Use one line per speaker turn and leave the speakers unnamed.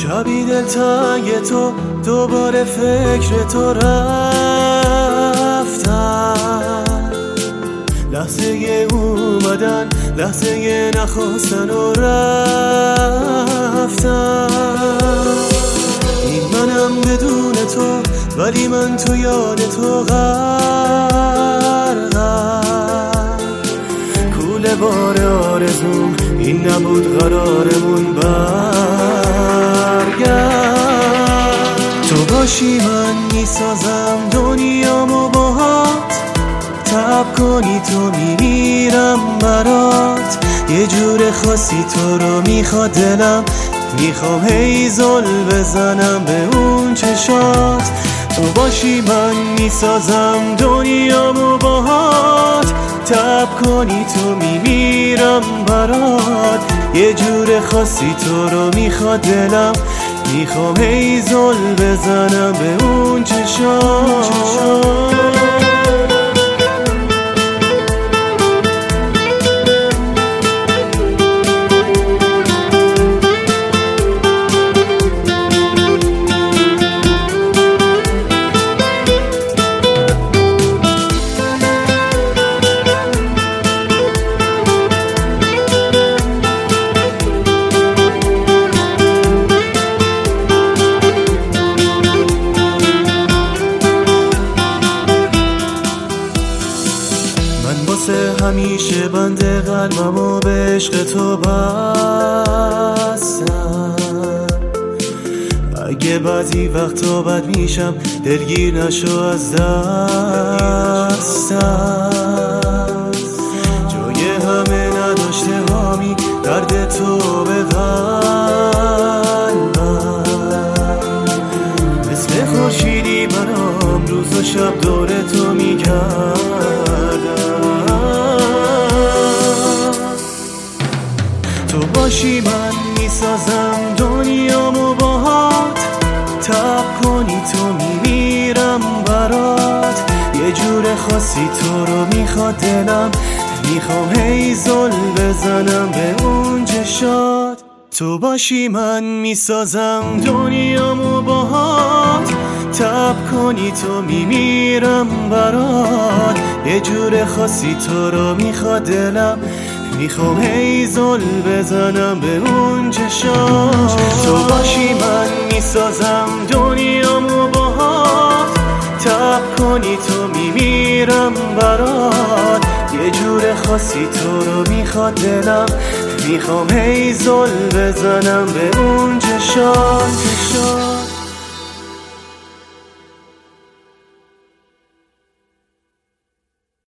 شبی دلتنگ تو دوباره فکر تو رفتم، لحظه اومدن لحظه نخواستن و رفتم. این منم بدون تو ولی من تو یاد تو غرقم. کوله بار آرزوم این نبود قرارمون برگرد. تو باشی من میسازم دنیامو باهات، تب کنی تو میمیرم برات. یه جور خاصی تو رو میخواد دلم، میخوام هی زل بزنم به اون چشات. تو باشی من میسازم دنیامو باهات، تب کنی تو میمیرم برات. یه جور خاصی تو رو میخواد دلم، میخوام هی زل بزنم به اون چشات. همیشه بند قلبمو به عشق تو بستم. اگه بعضی وقتا بد میشم دلگیر نشو از دستم. جای همه نداشته هامی درد تو به قلبم. مثل خورشیدی برام روز و شب دور تو میگردم. تو باشی من میسازم دنیامو باهات، تب کنی تو میمیرم برات. یه جور خاصی تو رو میخواد دلم، میخوام هی زل بزنم به اون چشات. تو باشی من میسازم دنیامو باهات، تب کنی تو میمیرم برات. یه جور خاصی تو رو میخواد دلم، میخوام هی زل بزنم به اون چشات. تو باشی من میسازم دنیامو باهات، تب کنی تو میمیرم برات. یه جور خاصی تو رو میخواد دلم، میخوام هی زل بزنم به اون چشات.